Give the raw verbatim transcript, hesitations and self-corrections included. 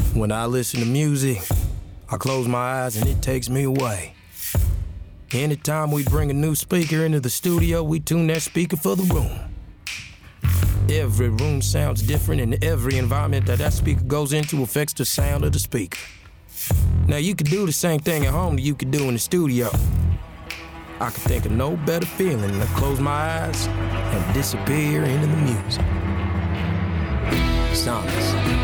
When I listen to music, I close my eyes and it takes me away. Anytime we bring a new speaker into the studio, we tune that speaker for the room. Every room sounds different, and every environment that that speaker goes into affects the sound of the speaker. Now, you could do the same thing at home that you could do in the studio. I could think of no better feeling than to close my eyes and disappear into the music. Sonics.